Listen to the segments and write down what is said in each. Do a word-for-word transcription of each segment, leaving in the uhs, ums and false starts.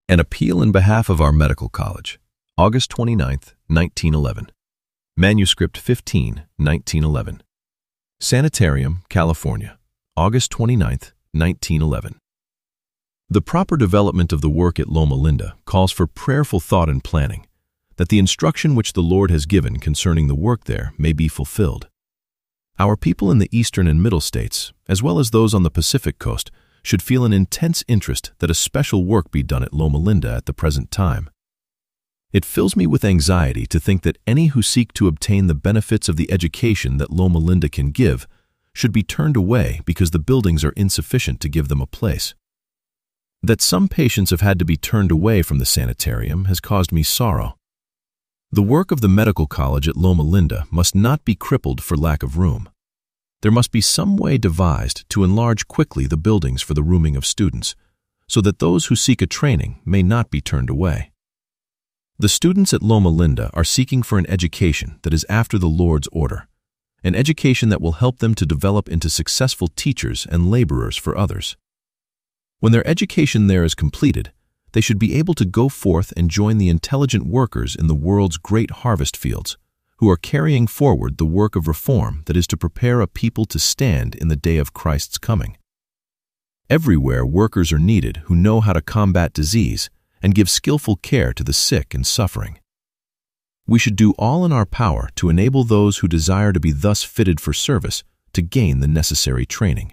An appeal in behalf of our medical college, August twenty-ninth, nineteen eleven. Manuscript fifteen, nineteen eleven. Sanitarium, California, August twenty-ninth, nineteen eleven. The proper development of the work at Loma Linda calls for prayerful thought and planning, that the instruction which the Lord has given concerning the work there may be fulfilled. Our people in the eastern and middle states, as well as those on the Pacific coast, should feel an intense interest that a special work be done at Loma Linda at the present time. It fills me with anxiety to think that any who seek to obtain the benefits of the education that Loma Linda can give should be turned away because the buildings are insufficient to give them a place. That some patients have had to be turned away from the sanitarium has caused me sorrow. The work of the medical college at Loma Linda must not be crippled for lack of room. There must be some way devised to enlarge quickly the buildings for the rooming of students, so that those who seek a training may not be turned away. The students at Loma Linda are seeking for an education that is after the Lord's order, an education that will help them to develop into successful teachers and laborers for others. When their education there is completed, they should be able to go forth and join the intelligent workers in the world's great harvest fields, who are carrying forward the work of reform that is to prepare a people to stand in the day of Christ's coming. Everywhere workers are needed who know how to combat disease and give skillful care to the sick and suffering. We should do all in our power to enable those who desire to be thus fitted for service to gain the necessary training.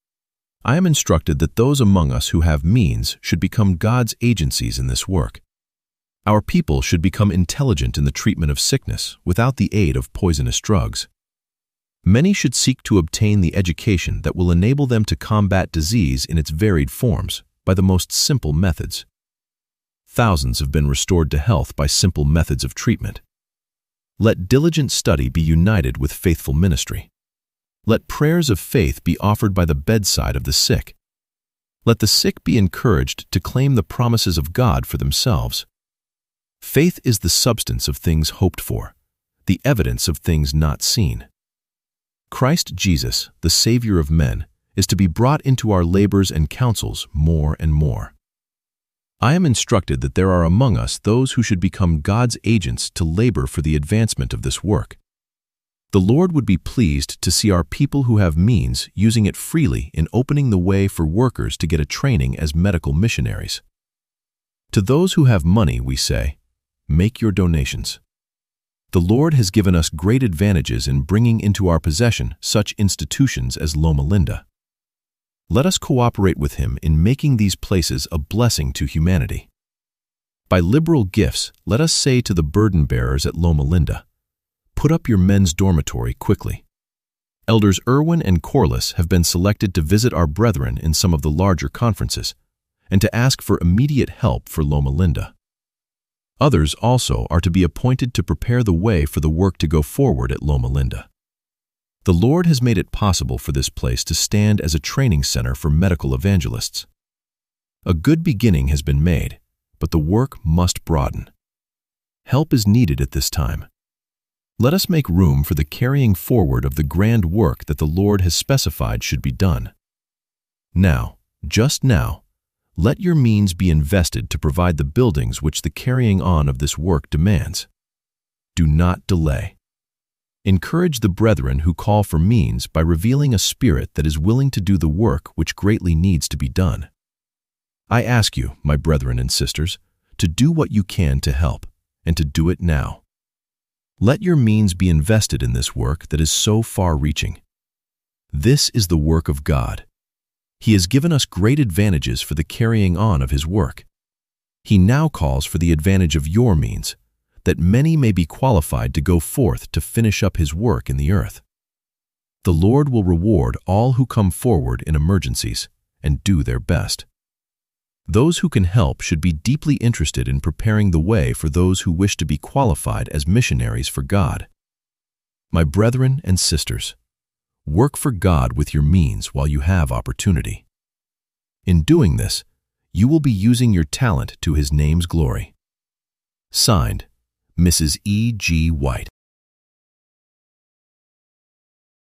I am instructed that those among us who have means should become God's agencies in this work. Our people should become intelligent in the treatment of sickness without the aid of poisonous drugs. Many should seek to obtain the education that will enable them to combat disease in its varied forms by the most simple methods. Thousands have been restored to health by simple methods of treatment. Let diligent study be united with faithful ministry. Let prayers of faith be offered by the bedside of the sick. Let the sick be encouraged to claim the promises of God for themselves. Faith is the substance of things hoped for, the evidence of things not seen. Christ Jesus, the Savior of men, is to be brought into our labors and counsels more and more. I am instructed that there are among us those who should become God's agents to labor for the advancement of this work. The Lord would be pleased to see our people who have means using it freely in opening the way for workers to get a training as medical missionaries. To those who have money, we say, make your donations. The Lord has given us great advantages in bringing into our possession such institutions as Loma Linda. Let us cooperate with Him in making these places a blessing to humanity. By liberal gifts, let us say to the burden bearers at Loma Linda, put up your men's dormitory quickly. Elders Irwin and Corliss have been selected to visit our brethren in some of the larger conferences and to ask for immediate help for Loma Linda. Others also are to be appointed to prepare the way for the work to go forward at Loma Linda. The Lord has made it possible for this place to stand as a training center for medical evangelists. A good beginning has been made, but the work must broaden. Help is needed at this time. Let us make room for the carrying forward of the grand work that the Lord has specified should be done. Now, just now, let your means be invested to provide the buildings which the carrying on of this work demands. Do not delay. Encourage the brethren who call for means by revealing a spirit that is willing to do the work which greatly needs to be done. I ask you, my brethren and sisters, to do what you can to help, and to do it now. Let your means be invested in this work that is so far-reaching. This is the work of God. He has given us great advantages for the carrying on of His work. He now calls for the advantage of your means, that many may be qualified to go forth to finish up His work in the earth. The Lord will reward all who come forward in emergencies and do their best. Those who can help should be deeply interested in preparing the way for those who wish to be qualified as missionaries for God. My brethren and sisters, work for God with your means while you have opportunity. In doing this, you will be using your talent to His name's glory. Signed, Missus E G White.